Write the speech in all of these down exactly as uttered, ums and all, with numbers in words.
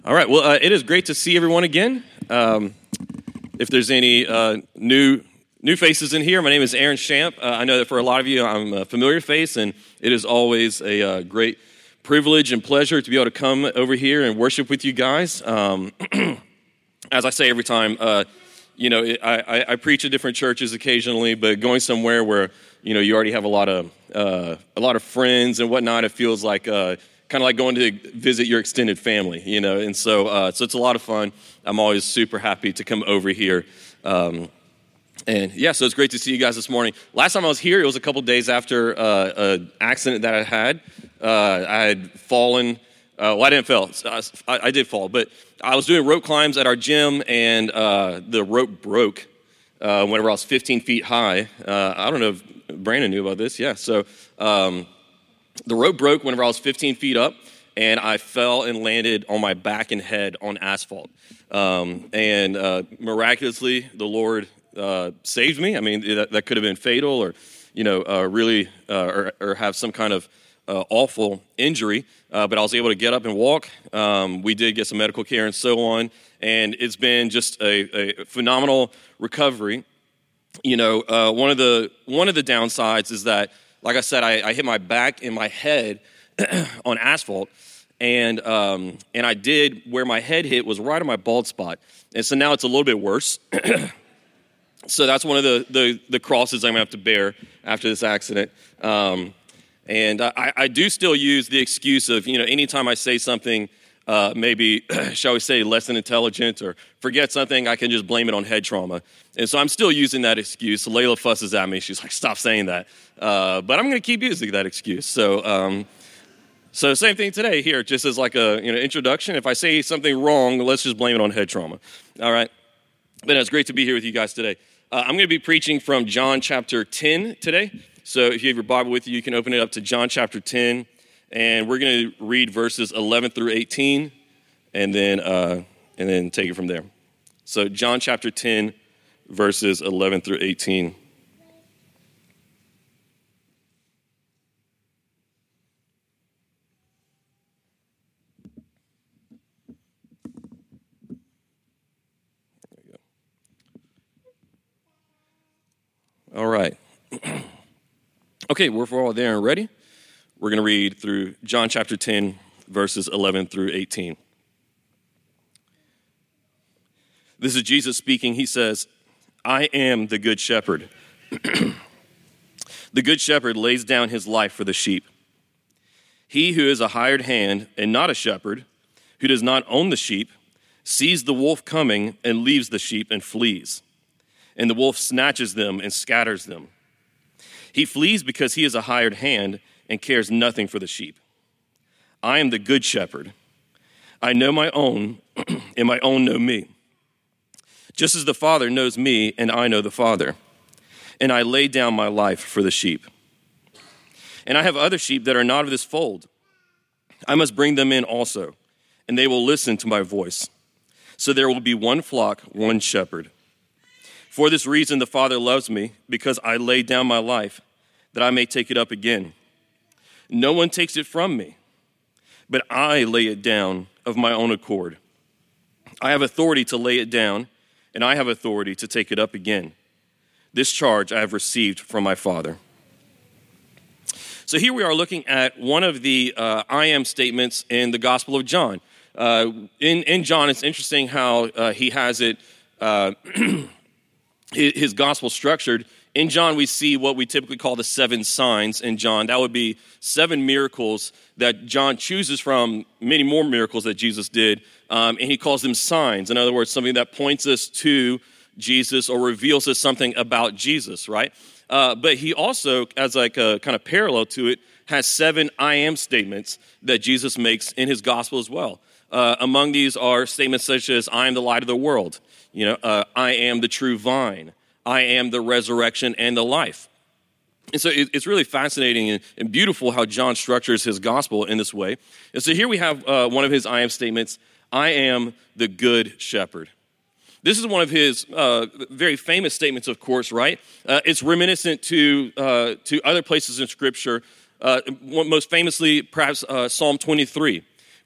All right, well, uh, it is great to see everyone again. Um, if there's any uh, new new faces in here, my name is Aaron Shamp. Uh, I know that for a lot of you, I'm a familiar face, and it is always a uh, great privilege and pleasure to be able to come over here and worship with you guys. Um, as I say every time, uh, you know, I, I, I preach at different churches occasionally, but going somewhere where, you know, you already have a lot of uh, a lot of friends and whatnot, it feels like uh, kind of like going to visit your extended family, you know, and so uh, so it's a lot of fun. I'm always super happy to come over here. Um, and yeah, so it's great to see you guys this morning. Last time I was here, it was a couple days after uh, an accident that I had. Uh, I had fallen, uh, well, I didn't fall, I, I did fall, but I was doing rope climbs at our gym, and uh, the rope broke uh, whenever I was fifteen feet high. Uh, I don't know if Brandon knew about this, yeah, so... Um, The rope broke whenever I was fifteen feet up, and I fell and landed on my back and head on asphalt. Um, and uh, miraculously, the Lord uh, saved me. I mean, that, that could have been fatal, or you know, uh, really, uh, or, or have some kind of uh, awful injury. Uh, but I was able to get up and walk. Um, we did get some medical care and so on, and it's been just a, a phenomenal recovery. You know, uh, one of the one of the downsides is that, like I said, I, I hit my back and my head on asphalt, and um, and I did, where my head hit was right on my bald spot, and so now it's a little bit worse. So that's one of the, the, the crosses I'm going to have to bear after this accident. Um, and I, I do still use the excuse of, you know, anytime I say something, uh, maybe, shall we say, less than intelligent or forget something, I can just blame it on head trauma. And so I'm still using that excuse. Layla fusses at me. She's like, stop saying that. Uh, but I'm going to keep using that excuse. So um, so same thing today here, just as like a you know introduction. If I say something wrong, let's just blame it on head trauma. All right? But it's great to be here with you guys today. Uh, I'm going to be preaching from John chapter ten today. So if you have your Bible with you, you can open it up to John chapter ten. And we're going to read verses eleven through eighteen, and then uh, and then take it from there. So John chapter ten, verses eleven through eighteen. There we go. All right. Okay, we're all there and ready. We're going to read through John chapter ten, verses eleven through eighteen. This is Jesus speaking. He says, I am the good shepherd. The good shepherd lays down his life for the sheep. He who is a hired hand and not a shepherd, who does not own the sheep, sees the wolf coming and leaves the sheep and flees. And the wolf snatches them and scatters them. He flees because he is a hired hand and cares nothing for the sheep. I am the good shepherd. I know my own, and my own know me. Just as the Father knows me, and I know the Father. And I lay down my life for the sheep. And I have other sheep that are not of this fold. I must bring them in also, and they will listen to my voice. So there will be one flock, one shepherd. For this reason the Father loves me, because I lay down my life, that I may take it up again. No one takes it from me, but I lay it down of my own accord. I have authority to lay it down, and I have authority to take it up again. This charge I have received from my Father. So here we are looking at one of the uh, I am statements in the Gospel of John. Uh, in, in John, it's interesting how uh, he has it, uh, his, his gospel structured. In John, we see what we typically call the seven signs in John. That would be seven miracles that John chooses from many more miracles that Jesus did, um, and he calls them signs. In other words, something that points us to Jesus or reveals us something about Jesus, right? Uh, but he also, as like a kind of parallel to it, has seven I am statements that Jesus makes in his gospel as well. Uh, among these are statements such as, I am the light of the world. You know, uh, I am the true vine. I am the resurrection and the life. And so it's really fascinating and beautiful how John structures his gospel in this way. And so here we have uh, one of his I am statements, I am the good shepherd. This is one of his uh, very famous statements, of course, right? Uh, it's reminiscent to uh, to other places in Scripture, uh, most famously perhaps uh, Psalm twenty-three,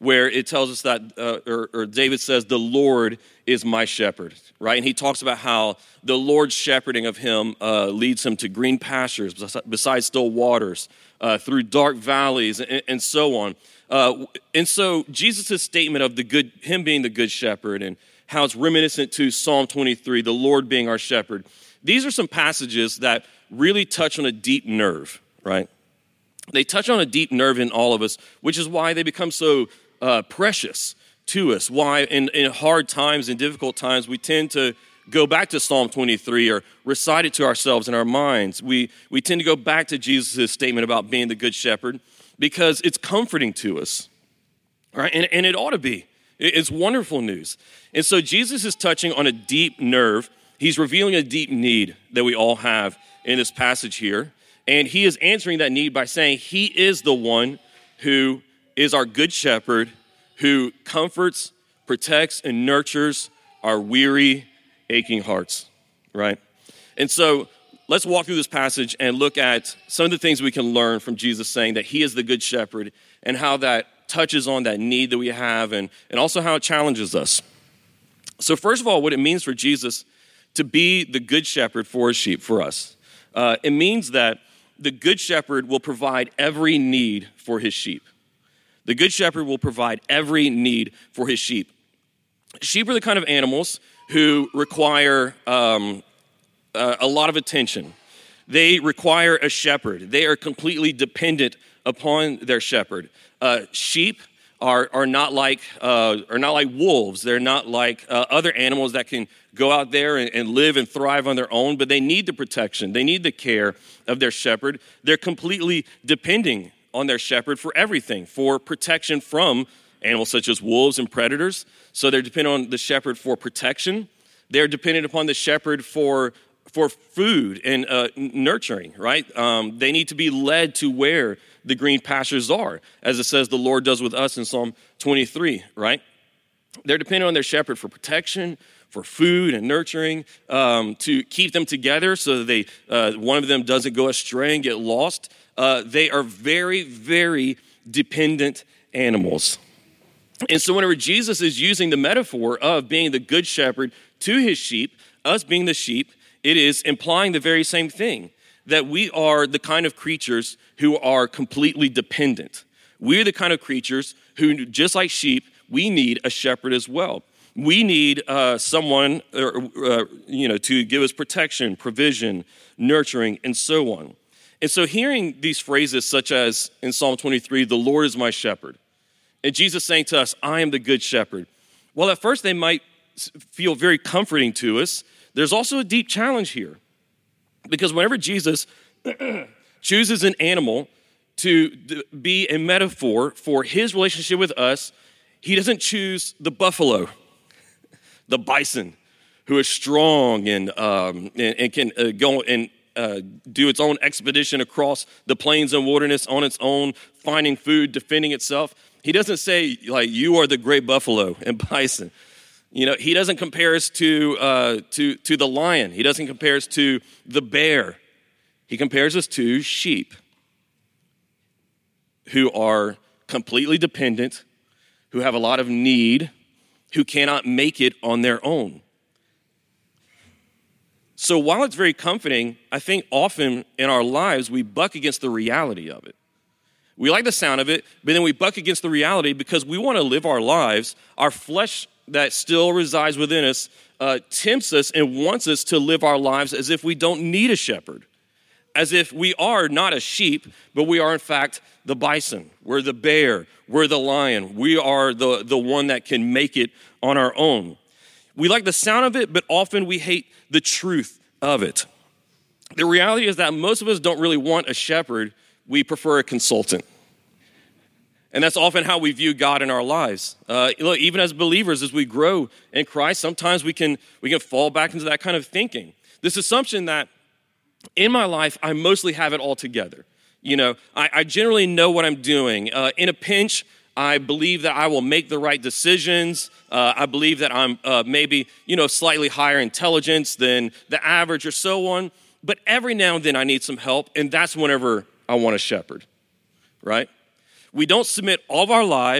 where it tells us that, uh, or, or David says, the Lord is my shepherd, right? And he talks about how the Lord's shepherding of him uh, leads him to green pastures beside still waters, uh, through dark valleys, and, and so on. Uh, and so Jesus' statement of the good, him being the good shepherd, and how it's reminiscent to Psalm twenty-three, the Lord being our shepherd. These are some passages that really touch on a deep nerve, right? They touch on a deep nerve in all of us, which is why they become so uh, precious to us. Why in, in hard times and difficult times, we tend to go back to Psalm twenty-three or recite it to ourselves in our minds. We, we tend to go back to Jesus' statement about being the good shepherd because it's comforting to us, right? And, and it ought to be. It's wonderful news. And so Jesus is touching on a deep nerve. He's revealing a deep need that we all have in this passage here. And he is answering that need by saying he is the one who is our good shepherd, who comforts, protects, and nurtures our weary, aching hearts, right? And so let's walk through this passage and look at some of the things we can learn from Jesus saying that he is the good shepherd and how that touches on that need that we have, and, and also how it challenges us. So first of all, what it means for Jesus to be the good shepherd for his sheep, for us. Uh, it means that the good shepherd will provide every need for his sheep. The good shepherd will provide every need for his sheep. Sheep are the kind of animals who require um, a, a lot of attention. They require a shepherd. They are completely dependent upon their shepherd. Uh, sheep are are not like uh, are not like wolves. They're not like uh, other animals that can go out there and, and live and thrive on their own. But they need the protection. They need the care of their shepherd. They're completely depending on their shepherd for everything, for protection from animals such as wolves and predators. So they're dependent on the shepherd for protection. They're dependent upon the shepherd for for food and uh, nurturing, right? Um, they need to be led to where the green pastures are, as it says the Lord does with us in Psalm twenty-three, right? They're dependent on their shepherd for protection, for food and nurturing, um, to keep them together so that they uh, one of them doesn't go astray and get lost. Uh, they are very, very dependent animals. And so whenever Jesus is using the metaphor of being the good shepherd to his sheep, us being the sheep, it is implying the very same thing, that we are the kind of creatures who are completely dependent. We're the kind of creatures who, just like sheep, we need a shepherd as well. We need uh, someone, uh, you know, to give us protection, provision, nurturing, and so on. And so hearing these phrases such as in Psalm twenty-three, the Lord is my shepherd, and Jesus saying to us, I am the good shepherd. Well, at first they might feel very comforting to us. There's also a deep challenge here, because whenever Jesus chooses an animal to be a metaphor for his relationship with us, he doesn't choose the buffalo, the bison, who is strong and um, and, and can uh, go and uh, do its own expedition across the plains and wilderness on its own, finding food, defending itself. He doesn't say, like, you are the great buffalo and bison. You know, he doesn't compare us to uh, to to the lion. He doesn't compare us to the bear. He compares us to sheep who are completely dependent, who have a lot of need, who cannot make it on their own. So while it's very comforting, I think often in our lives we buck against the reality of it. We like the sound of it, but then we buck against the reality because we want to live our lives. Our flesh that still resides within us uh, tempts us and wants us to live our lives as if we don't need a shepherd, as if we are not a sheep, but we are in fact the bison. We're the bear. We're the lion. We are the, the one that can make it on our own. We like the sound of it, but often we hate the truth of it. The reality is that most of us don't really want a shepherd. We prefer a consultant. And that's often how we view God in our lives. Uh, look, even as believers, as we grow in Christ, sometimes we can we can fall back into that kind of thinking. This assumption that in my life, I mostly have it all together. You know, I, I generally know what I'm doing. Uh, in a pinch, I believe that I will make the right decisions. Uh, I believe that I'm uh, maybe, you know, slightly higher intelligence than the average or so on. But every now and then I need some help, and that's whenever I want a shepherd, right? We don't submit all of our lives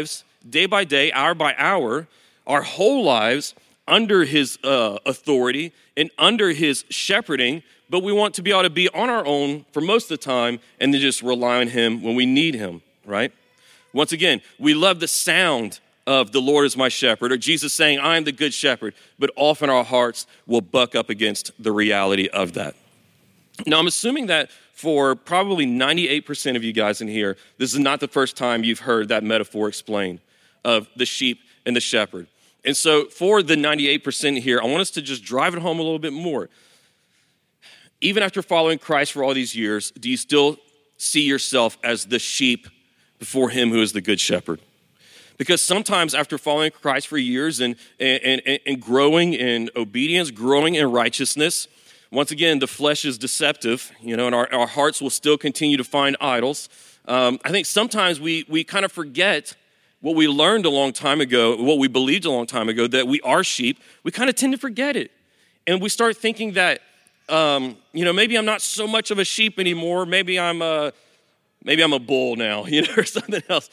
day by day, hour by hour, our whole lives under his uh, authority and under his shepherding, but we want to be able to be on our own for most of the time and then just rely on him when we need him, right? Once again, we love the sound of the Lord is my shepherd, or Jesus saying, I am the good shepherd, but often our hearts will buck up against the reality of that. Now, I'm assuming that for probably ninety-eight percent of you guys in here, this is not the first time you've heard that metaphor explained of the sheep and the shepherd. And so for the ninety-eight percent here, I want us to just drive it home a little bit more. Even after following Christ for all these years, do you still see yourself as the sheep before him who is the good shepherd? Because sometimes after following Christ for years and, and, and, and growing in obedience, growing in righteousness, once again, the flesh is deceptive, you know, and our, our hearts will still continue to find idols. Um, I think sometimes we we kind of forget what we learned a long time ago, what we believed a long time ago, that we are sheep. We kind of tend to forget it. And we start thinking that, um, you know, maybe I'm not so much of a sheep anymore. Maybe I'm a, maybe I'm a bull now, you know, or something else.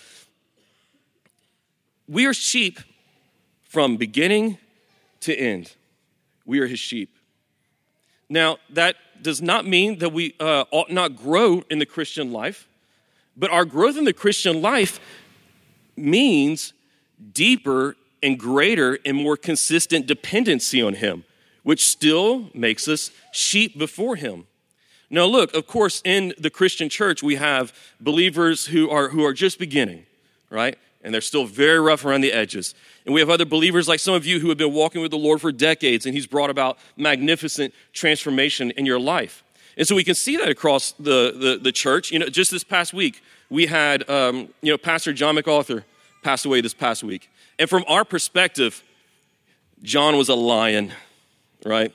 We are sheep from beginning to end. We are his sheep. Now, that does not mean that we uh, ought not grow in the Christian life, but our growth in the Christian life means deeper and greater and more consistent dependency on him, which still makes us sheep before him. Now, look, of course, in the Christian church, we have believers who are who are just beginning, right? And they're still very rough around the edges. And we have other believers like some of you who have been walking with the Lord for decades, and he's brought about magnificent transformation in your life. And so we can see that across the, the, the church. You know, just this past week, we had, um, you know, Pastor John MacArthur passed away this past week. And from our perspective, John was a lion, right?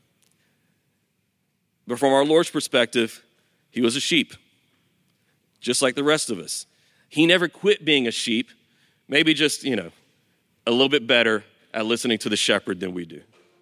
But from our Lord's perspective, he was a sheep, just like the rest of us. He never quit being a sheep, maybe just, you know, a little bit better at listening to the shepherd than we do.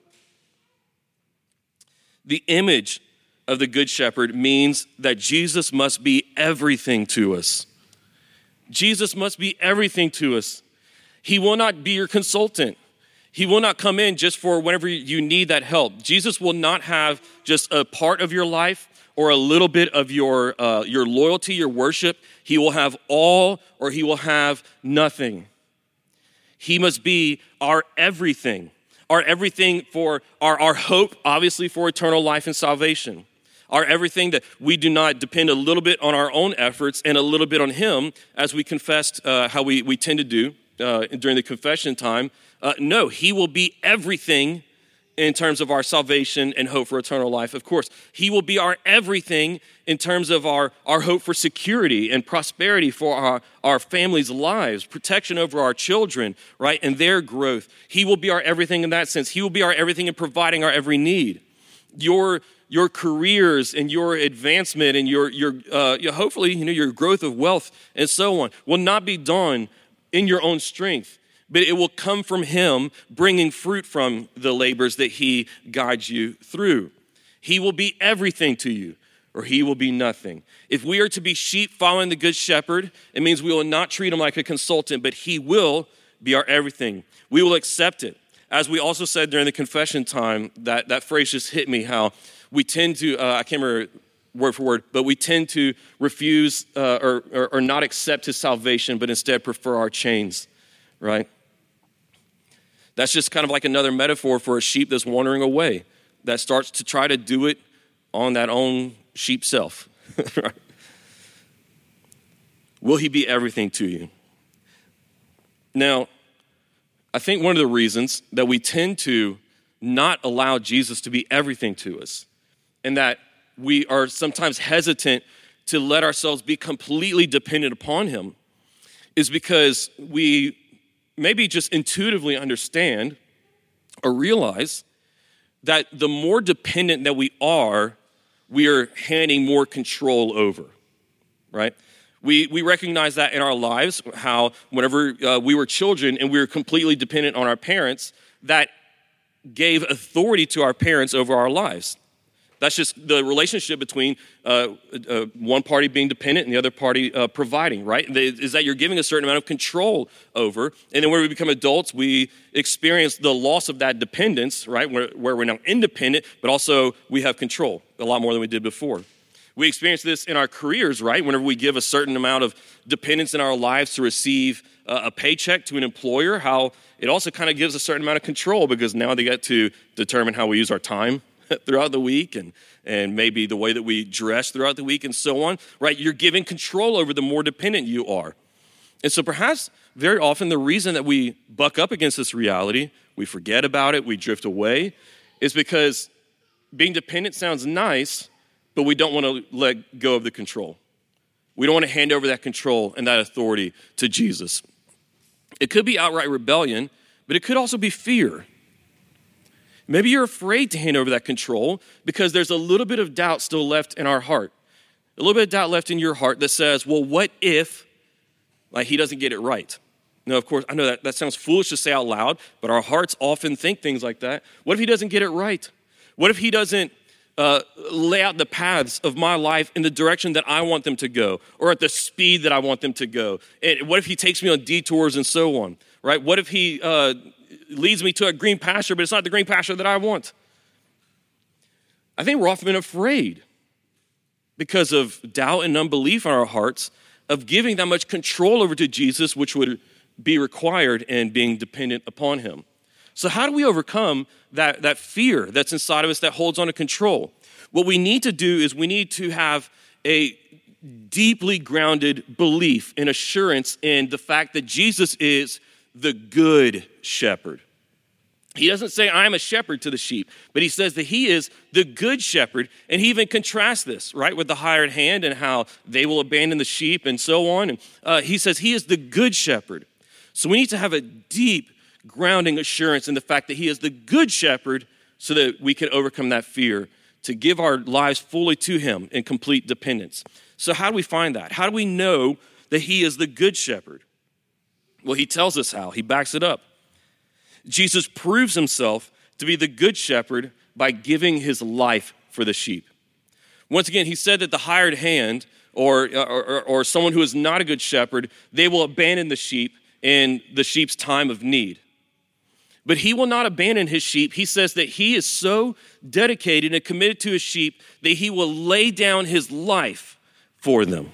The image of the good shepherd means that Jesus must be everything to us. Jesus must be everything to us. He will not be your consultant. He will not come in just for whenever you need that help. Jesus will not have just a part of your life or a little bit of your uh, your loyalty, your worship. He will have all or he will have nothing. He must be our everything. Our everything for our, our hope, obviously for eternal life and salvation. Our everything that we do not depend a little bit on our own efforts and a little bit on him, as we confessed uh, how we, we tend to do uh, during the confession time. Uh, no, he will be everything in terms of our salvation and hope for eternal life. Of course, he will be our everything in terms of our, our hope for security and prosperity for our, our families' lives, protection over our children, right, and their growth. He will be our everything in that sense. He will be our everything in providing our every need. Your your careers and your advancement and your your uh, hopefully you know your growth of wealth and so on will not be done in your own strength, but it will come from him bringing fruit from the labors that he guides you through. He will be everything to you, or he will be nothing. If we are to be sheep following the good shepherd, it means we will not treat him like a consultant, but he will be our everything. We will accept it. As we also said during the confession time, that, that phrase just hit me, how we tend to, uh, I can't remember word for word, but we tend to refuse uh, or, or, or not accept his salvation, but instead prefer our chains, right? That's just kind of like another metaphor for a sheep that's wandering away, that starts to try to do it on that own sheep self. Right? Will he be everything to you? Now, I think one of the reasons that we tend to not allow Jesus to be everything to us, and that we are sometimes hesitant to let ourselves be completely dependent upon him, is because we maybe just intuitively understand or realize that the more dependent that we are, we are handing more control over, right? We we recognize that in our lives, how whenever uh, we were children and we were completely dependent on our parents, that gave authority to our parents over our lives. That's just the relationship between uh, uh, one party being dependent and the other party uh, providing, right? Is that you're giving a certain amount of control over. And then when we become adults, we experience the loss of that dependence, right? Where, where we're now independent, but also we have control a lot more than we did before. We experience this in our careers, right? Whenever we give a certain amount of dependence in our lives to receive uh, a paycheck to an employer, how it also kind of gives a certain amount of control because now they get to determine how we use our time throughout the week and, and maybe the way that we dress throughout the week and so on, right? You're giving control over the more dependent you are. And so perhaps very often the reason that we buck up against this reality, we forget about it, we drift away, is because being dependent sounds nice, but we don't want to let go of the control. We don't want to hand over that control and that authority to Jesus. It could be outright rebellion, but it could also be fear. Maybe you're afraid to hand over that control because there's a little bit of doubt still left in our heart. A little bit of doubt left in your heart that says, well, what if like he doesn't get it right? Now, of course, I know that, that sounds foolish to say out loud, but our hearts often think things like that. What if he doesn't get it right? What if he doesn't Uh, lay out the paths of my life in the direction that I want them to go or at the speed that I want them to go? And what if he takes me on detours and so on, right? What if he uh, leads me to a green pasture, but it's not the green pasture that I want? I think we're often afraid because of doubt and unbelief in our hearts of giving that much control over to Jesus, which would be required in being dependent upon him. So how do we overcome that, that fear that's inside of us that holds on to control? What we need to do is we need to have a deeply grounded belief and assurance in the fact that Jesus is the good shepherd. He doesn't say, I'm a shepherd to the sheep, but he says that he is the good shepherd. And he even contrasts this, right, with the hired hand and how they will abandon the sheep and so on. And uh, he says he is the good shepherd. So we need to have a deep grounding assurance in the fact that he is the good shepherd so that we can overcome that fear, to give our lives fully to him in complete dependence. So how do we find that? How do we know that he is the good shepherd? Well, he tells us how. He backs it up. Jesus proves himself to be the good shepherd by giving his life for the sheep. Once again, he said that the hired hand or, or, or someone who is not a good shepherd, they will abandon the sheep in the sheep's time of need. But he will not abandon his sheep. He says that he is so dedicated and committed to his sheep that he will lay down his life for them.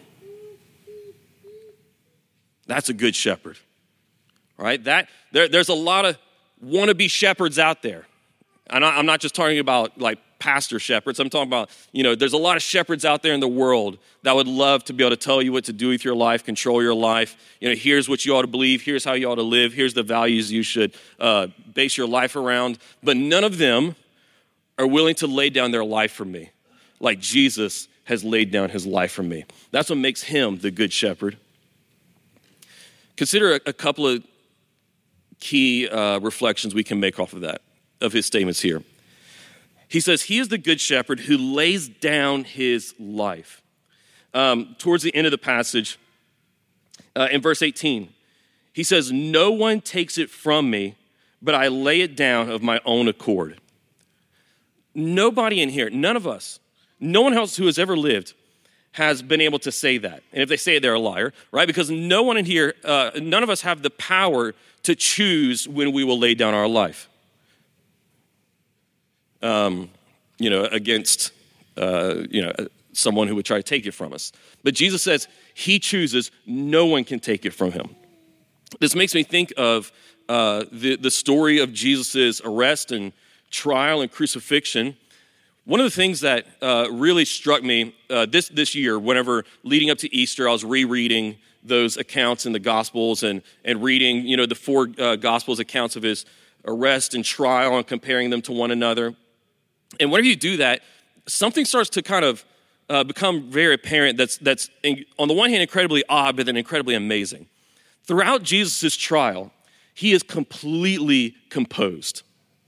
That's a good shepherd, right? That there, there's a lot of wannabe shepherds out there. And I'm not just talking about like pastor shepherds. I'm talking about, you know, there's a lot of shepherds out there in the world that would love to be able to tell you what to do with your life, control your life. You know, here's what you ought to believe. Here's how you ought to live. Here's the values you should uh, base your life around. But none of them are willing to lay down their life for me like Jesus has laid down his life for me. That's what makes him the good shepherd. Consider a, a couple of key uh, reflections we can make off of that, of his statements here. He says, he is the good shepherd who lays down his life. Um, towards the end of the passage, uh, in verse eighteen, he says, no one takes it from me, but I lay it down of my own accord. Nobody in here, none of us, no one else who has ever lived has been able to say that. And if they say it, they're a liar, right? Because no one in here, uh, none of us have the power to choose when we will lay down our life. Um, you know, against, uh, you know, someone who would try to take it from us. But Jesus says he chooses, no one can take it from him. This makes me think of uh, the, the story of Jesus' arrest and trial and crucifixion. One of the things that uh, really struck me uh, this, this year, whenever leading up to Easter, I was rereading those accounts in the Gospels and, and reading, you know, the four uh, Gospels accounts of his arrest and trial and comparing them to one another. And whenever you do that, something starts to kind of uh, become very apparent that's, that's in, on the one hand, incredibly odd, but then incredibly amazing. Throughout Jesus' trial, he is completely composed.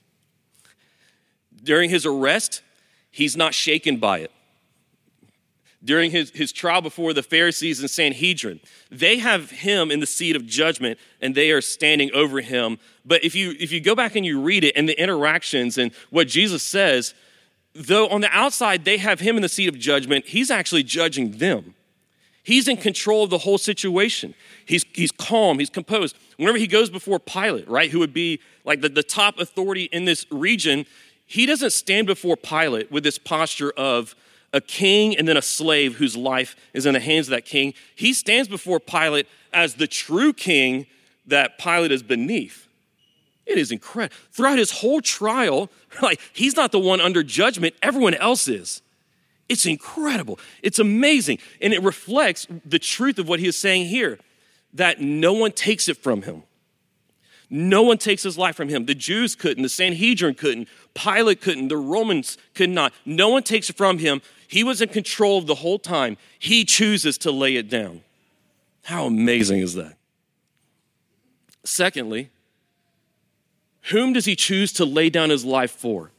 During his arrest, he's not shaken by it. During his, his trial before the Pharisees and Sanhedrin, they have him in the seat of judgment and they are standing over him. But if you if you go back and you read it and the interactions and what Jesus says, though on the outside they have him in the seat of judgment, he's actually judging them. He's in control of the whole situation. He's, he's calm, he's composed. Whenever he goes before Pilate, right, who would be like the, the top authority in this region, he doesn't stand before Pilate with this posture of a king and then a slave whose life is in the hands of that king. He stands before Pilate as the true king that Pilate is beneath. It is incredible. Throughout his whole trial, like he's not the one under judgment, everyone else is. It's incredible. It's amazing. And it reflects the truth of what he is saying here, that no one takes it from him. No one takes his life from him. The Jews couldn't, the Sanhedrin couldn't, Pilate couldn't, the Romans could not. No one takes it from him. He was in control of the whole time. He chooses to lay it down. How amazing is that? Secondly, whom does he choose to lay down his life for?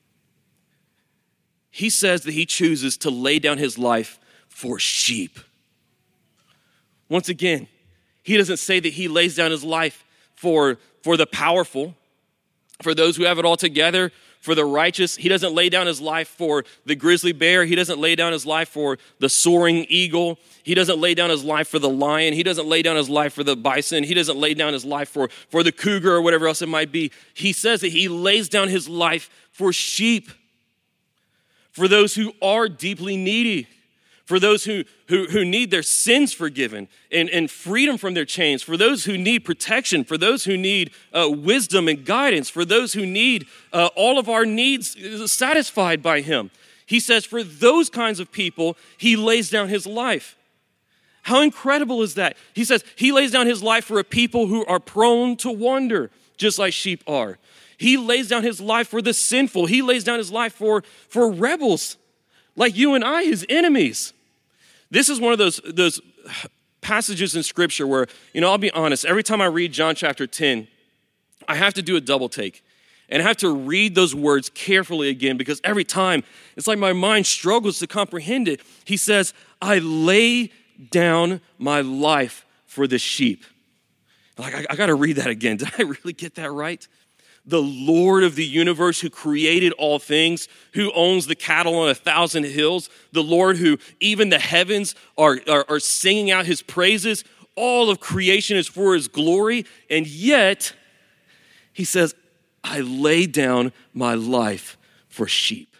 He says that he chooses to lay down his life for sheep. Once again, he doesn't say that he lays down his life for, for the powerful, for those who have it all together, for the righteous. He doesn't lay down his life for the grizzly bear. He doesn't lay down his life for the soaring eagle. He doesn't lay down his life for the lion. He doesn't lay down his life for the bison. He doesn't lay down his life for, for the cougar or whatever else it might be. He says that he lays down his life for sheep, for those who are deeply needy, for those who, who, who need their sins forgiven and, and freedom from their chains, for those who need protection, for those who need uh, wisdom and guidance, for those who need uh, all of our needs satisfied by him. He says for those kinds of people, he lays down his life. How incredible is that? He says he lays down his life for a people who are prone to wander, just like sheep are. He lays down his life for the sinful. He lays down his life for, for rebels like you and I, his enemies. This is one of those, those passages in scripture where, you know, I'll be honest, every time I read John chapter ten, I have to do a double take. And I have to read those words carefully again because every time it's like my mind struggles to comprehend it. He says, I lay down my life for the sheep. Like, I, I got to read that again. Did I really get that right? The Lord of the universe who created all things, who owns the cattle on a thousand hills, the Lord who even the heavens are, are, are singing out his praises. All of creation is for his glory. And yet, he says, I lay down my life for sheep.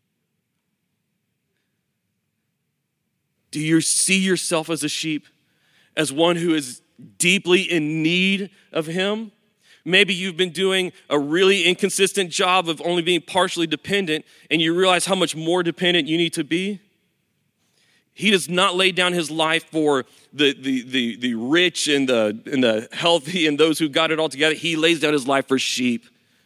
Do you see yourself as a sheep? As one who is deeply in need of him? Maybe you've been doing a really inconsistent job of only being partially dependent, and you realize how much more dependent you need to be. He does not lay down his life for the, the, the, the rich and the, and the healthy and those who got it all together. He lays down his life for sheep,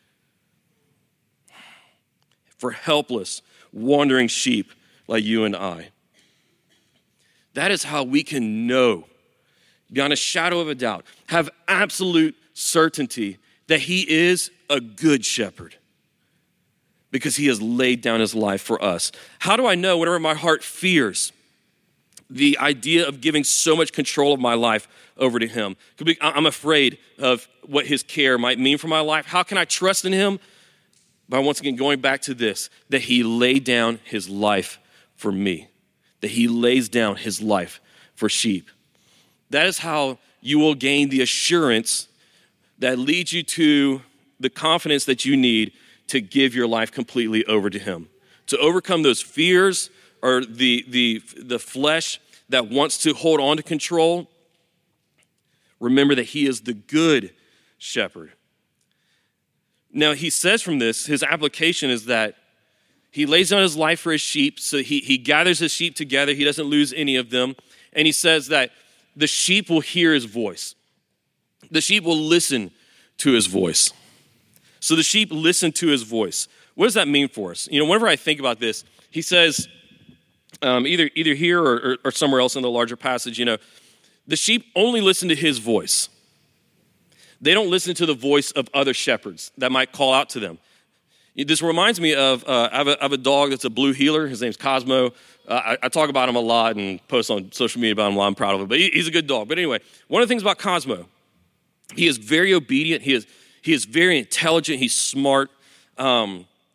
for helpless, wandering sheep like you and I. That is how we can know, beyond a shadow of a doubt, have absolute certainty that he is a good shepherd because he has laid down his life for us. How do I know whenever my heart fears the idea of giving so much control of my life over to him? I'm afraid of what his care might mean for my life. How can I trust in him? By once again going back to this, that he laid down his life for me, that he lays down his life for sheep. That is how you will gain the assurance that leads you to the confidence that you need to give your life completely over to him. To overcome those fears or the, the, the flesh that wants to hold on to control, remember that he is the good shepherd. Now, he says from this, his application is that he lays down his life for his sheep, so he, he gathers his sheep together. He doesn't lose any of them. And he says that the sheep will hear his voice. The sheep will listen to his voice. So the sheep listen to his voice. What does that mean for us? You know, whenever I think about this, he says, um, either either here or, or, or somewhere else in the larger passage, you know, the sheep only listen to his voice. They don't listen to the voice of other shepherds that might call out to them. This reminds me of, uh, I, have a, I have a dog that's a blue heeler. His name's Cosmo. Uh, I, I talk about him a lot and post on social media about him a lot. I'm proud of him, but he, he's a good dog. But anyway, one of the things about Cosmo, he is very obedient. He is, he is very intelligent. He's smart. Um,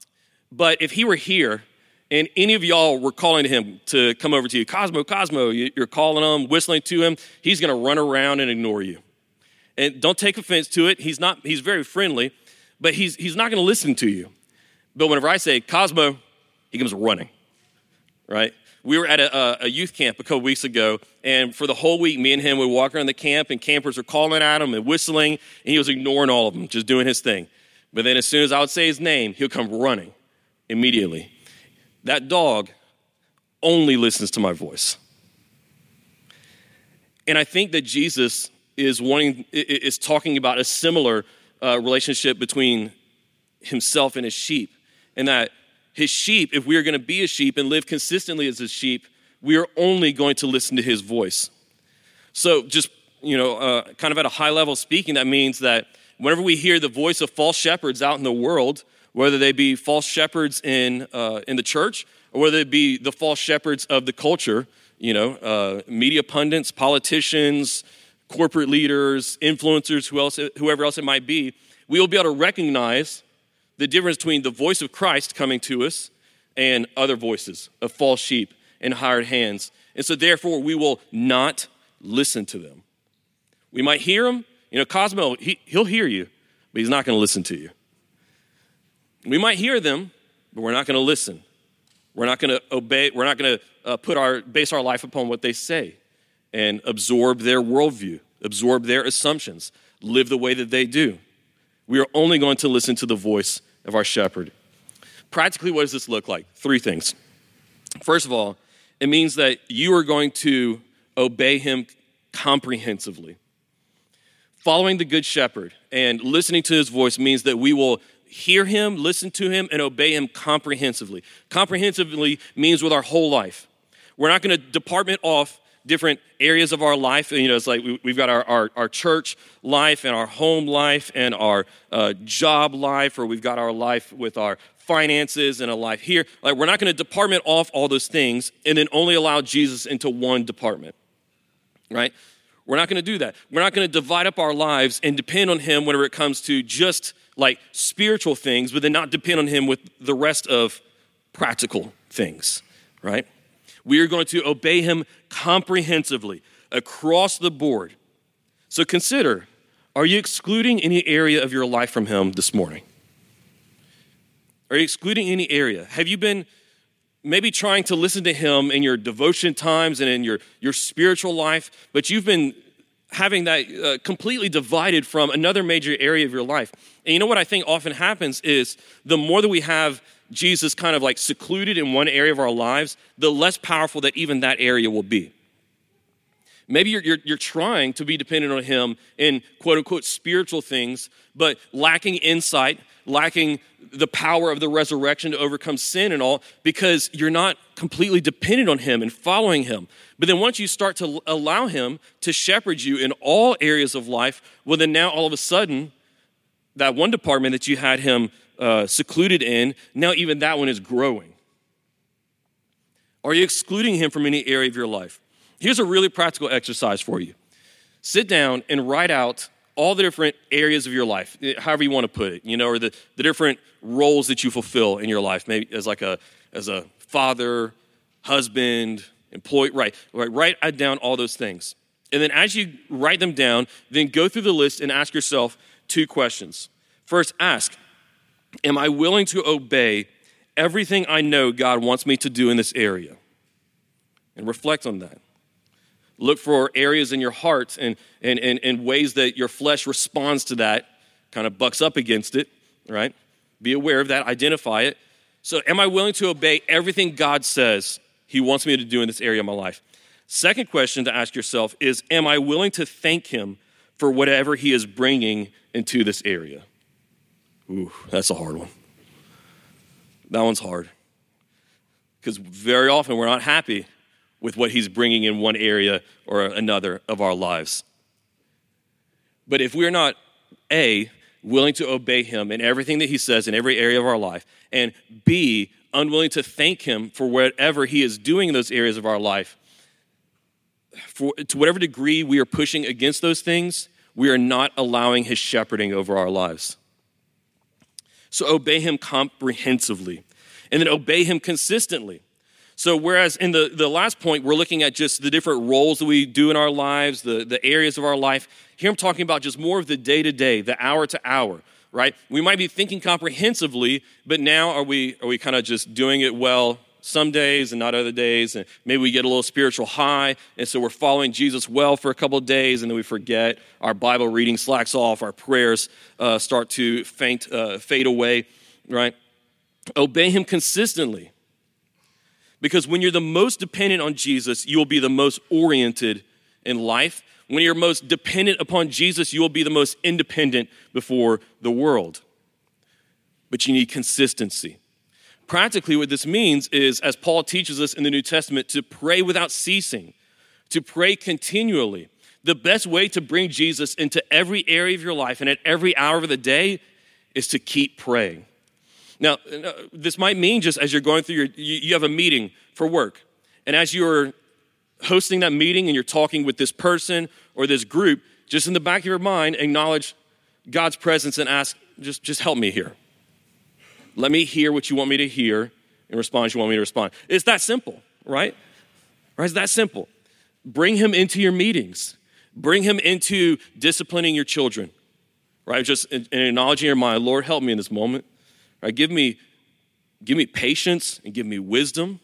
But if he were here and any of y'all were calling to him to come over to you, Cosmo, Cosmo, you're calling him, whistling to him, he's going to run around and ignore you. And don't take offense to it. He's not. He's very friendly, but he's he's not going to listen to you. But whenever I say Cosmo, he comes running, right? We were at a, a youth camp a couple weeks ago, and for the whole week, me and him would walk around the camp, and campers were calling at him and whistling, and he was ignoring all of them, just doing his thing. But then as soon as I would say his name, he'll come running immediately. That dog only listens to my voice. And I think that Jesus is wanting is talking about a similar uh, relationship between himself and his sheep, and that his sheep, if we are going to be a sheep and live consistently as a sheep, we are only going to listen to his voice. So just, you know, uh, kind of at a high level speaking, that means that whenever we hear the voice of false shepherds out in the world, whether they be false shepherds in uh, in the church or whether it be the false shepherds of the culture, you know, uh, media pundits, politicians, corporate leaders, influencers, who else, whoever else it might be, we will be able to recognize the difference between the voice of Christ coming to us and other voices of false sheep and hired hands. And so therefore, we will not listen to them. We might hear him. You know, Cosmo, he, he'll hear you, but he's not going to listen to you. We might hear them, but we're not going to listen. We're not going to obey. We're not going to uh, put our base our life upon what they say and absorb their worldview, absorb their assumptions, live the way that they do. We are only going to listen to the voice of our shepherd. Practically, what does this look like? Three things. First of all, it means that you are going to obey him comprehensively. Following the good shepherd and listening to his voice means that we will hear him, listen to him, and obey him comprehensively. Comprehensively means with our whole life. We're not going to department off different areas of our life. You know, it's like we, we've got our, our, our church life and our home life and our uh, job life, or we've got our life with our finances and a life here. Like, we're not going to department off all those things and then only allow Jesus into one department, right? We're not going to do that. We're not going to divide up our lives and depend on him whenever it comes to just like spiritual things, but then not depend on him with the rest of practical things, right? We are going to obey him comprehensively across the board. So consider, are you excluding any area of your life from him this morning? Are you excluding any area? Have you been maybe trying to listen to him in your devotion times and in your, your spiritual life, but you've been having that uh, completely divided from another major area of your life? And you know what I think often happens is the more that we have Jesus kind of like secluded in one area of our lives, the less powerful that even that area will be. Maybe you're, you're, you're trying to be dependent on him in quote unquote spiritual things, but lacking insight, lacking the power of the resurrection to overcome sin and all, because you're not completely dependent on him and following him. But then once you start to allow him to shepherd you in all areas of life, well then now all of a sudden, that one department that you had him uh, secluded in, now even that one is growing. Are you excluding him from any area of your life? Here's a really practical exercise for you. Sit down and write out all the different areas of your life, however you want to put it, you know, or the, the different roles that you fulfill in your life, maybe as like a as a father, husband, employee, right, right, write down all those things. And then as you write them down, then go through the list and ask yourself two questions. First, ask, am I willing to obey everything I know God wants me to do in this area? And reflect on that. Look for areas in your heart and, and, and, and ways that your flesh responds to that, kind of bucks up against it, right? Be aware of that, identify it. So am I willing to obey everything God says he wants me to do in this area of my life? Second question to ask yourself is, am I willing to thank him for whatever he is bringing into this area? Ooh, that's a hard one. That one's hard. Because very often we're not happy with what he's bringing in one area or another of our lives. But if we're not, A, willing to obey him in everything that he says in every area of our life, and B, unwilling to thank him for whatever he is doing in those areas of our life, for, to whatever degree we are pushing against those things, we are not allowing his shepherding over our lives. So obey him comprehensively. And then obey him consistently. So whereas in the, the last point, we're looking at just the different roles that we do in our lives, the, the areas of our life. Here I'm talking about just more of the day-to-day, the hour-to-hour, right? We might be thinking comprehensively, but now are we are we kind of just doing it well some days and not other days? And maybe we get a little spiritual high, and so we're following Jesus well for a couple of days, and then we forget. Our Bible reading slacks off. Our prayers uh, start to faint, uh, fade away, right? Obey him consistently. Because when you're the most dependent on Jesus, you will be the most oriented in life. When you're most dependent upon Jesus, you will be the most independent before the world. But you need consistency. Practically, what this means is, as Paul teaches us in the New Testament, to pray without ceasing, to pray continually. The best way to bring Jesus into every area of your life and at every hour of the day is to keep praying. Now, this might mean just as you're going through your, you have a meeting for work. And as you're hosting that meeting and you're talking with this person or this group, just in the back of your mind, acknowledge God's presence and ask, just, just help me here. Let me hear what you want me to hear and respond as you want me to respond. It's that simple, right? Right? It's that simple. Bring him into your meetings. Bring him into disciplining your children, right? Just in, in acknowledging your mind, Lord, help me in this moment. Right, give me, give me patience and give me wisdom,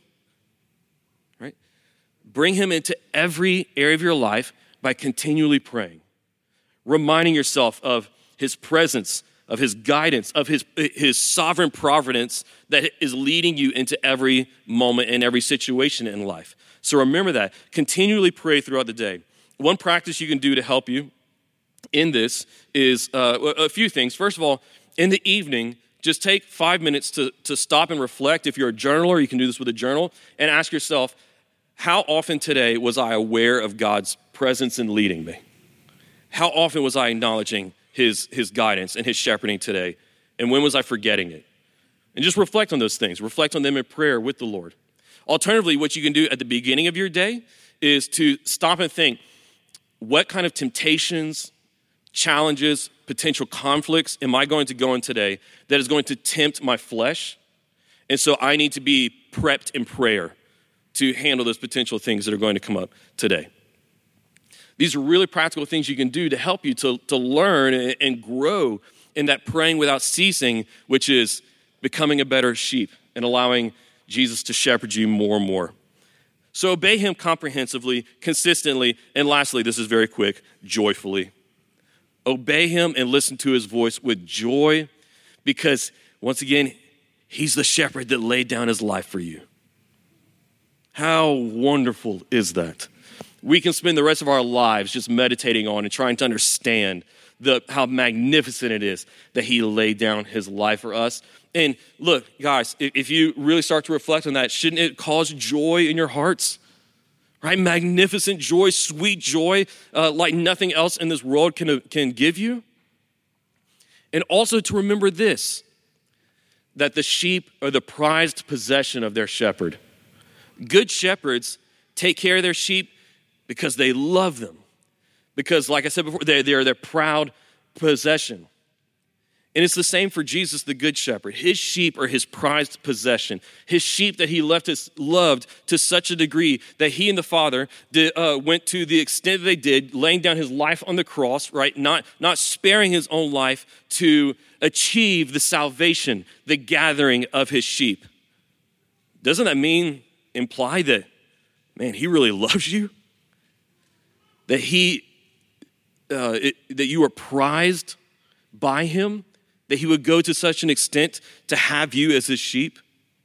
right? Bring him into every area of your life by continually praying, reminding yourself of his presence, of his guidance, of his, his sovereign providence that is leading you into every moment and every situation in life. So remember that. Continually pray throughout the day. One practice you can do to help you in this is uh, a few things. First of all, in the evening, just take five minutes to, to stop and reflect. If you're a journaler, you can do this with a journal, and ask yourself, how often today was I aware of God's presence in leading me? How often was I acknowledging his, his guidance and his shepherding today? And when was I forgetting it? And just reflect on those things. Reflect on them in prayer with the Lord. Alternatively, what you can do at the beginning of your day is to stop and think, what kind of temptations, challenges, potential conflicts am I going to go in today that is going to tempt my flesh? And so I need to be prepped in prayer to handle those potential things that are going to come up today. These are really practical things you can do to help you to, to learn and grow in that praying without ceasing, which is becoming a better sheep and allowing Jesus to shepherd you more and more. So obey him comprehensively, consistently, and lastly, this is very quick, joyfully. Obey him and listen to his voice with joy because, once again, he's the shepherd that laid down his life for you. How wonderful is that? We can spend the rest of our lives just meditating on and trying to understand the, how magnificent it is that he laid down his life for us. And look, guys, if you really start to reflect on that, shouldn't it cause joy in your hearts? Right? Magnificent joy, sweet joy, uh, like nothing else in this world can, can give you. And also to remember this, that the sheep are the prized possession of their shepherd. Good shepherds take care of their sheep because they love them. Because, like I said before, they, they are their proud possession. And it's the same for Jesus, the good shepherd. His sheep are his prized possession. His sheep that he left us loved to such a degree that he and the Father did, uh, went to the extent that they did, laying down his life on the cross, right? Not, not sparing his own life to achieve the salvation, the gathering of his sheep. Doesn't that mean, imply that, man, he really loves you? That he, uh, it, that you are prized by him? That he would go to such an extent to have you as his sheep?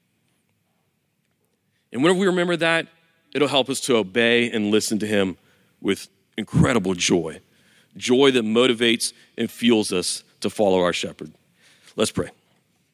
And whenever we remember that, it'll help us to obey and listen to him with incredible joy. Joy that motivates and fuels us to follow our shepherd. Let's pray.